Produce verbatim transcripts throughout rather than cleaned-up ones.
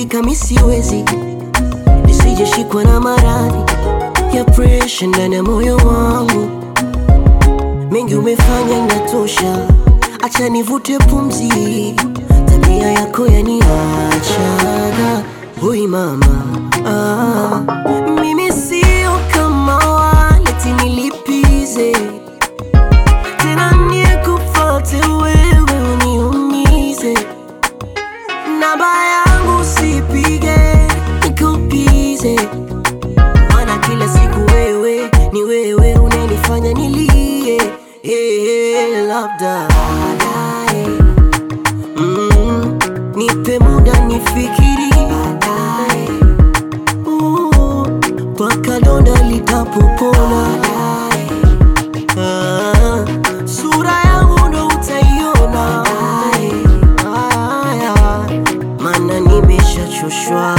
kupumzika mi siwezi, nisijeshikwa na maradhi ya pressure ndani ya moyo wangu. Mengi umefanya inatosha, acha nivute pumzi, tabia yako yaniachaga. Hui mama, ah, mimi sio kama wale tinilipize, tena nikufate wewe uniumize. Namba yangu usipige, nikupize, maana kila siku wewe ni wewe unanifanya nilie. Hey, hey, labda baadaye, mm, nipe muda nifikiri baadaye, uh, paka donda litapopona baadaye. Ah, sura yangu ndo utaiona baadaye, ah, maana nimeshachoshwa.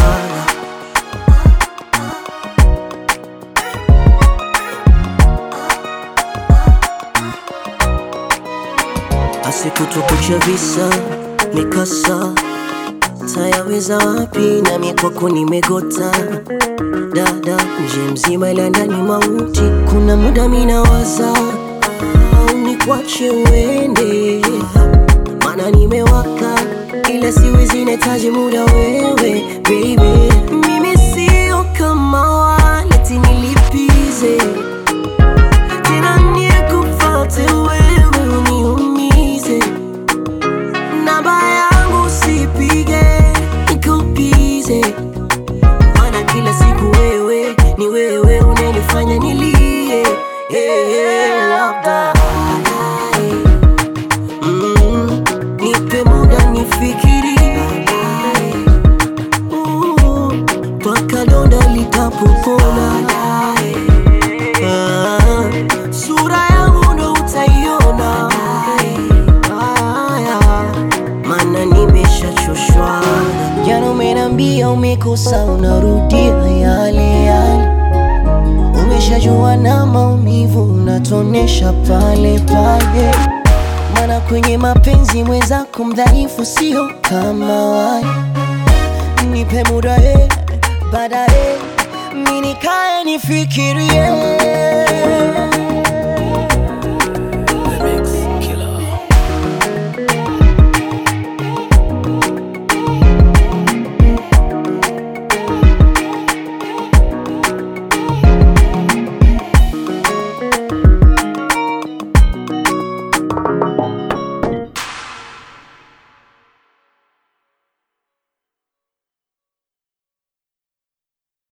Asikutokucha visa mikasa, tayaweza wapi nami kwako nimegota. Dada nje mzima ila ndani mauti, kuna muda minawaza au nikwache uende, maana nimewaka ila siwezi, nahitaji muda wewe baby. Mimi sio kama wale tinilipize, tena nikufate wewe uniumize. Namba yangu usipige, nikupize, maana kila siku wewe ni wewe unanifanya nilie. Hey, hey, labda baadaye, mm, nipe muda nifikiri baadaye, uh, paka donda litapopona baadaye. Ah, sura yangu ndo utaiona baadaye, ah, maana nimeshachoshwa. Jana umenambia umekosa, unarudia yale yale, umeshajua na maumivu unatonesha pale pale, maana kwenye mapenzi mwenzako mdhaifu sio kama wale. Nipe muda eh, baadaye mimi nikae nifikirie.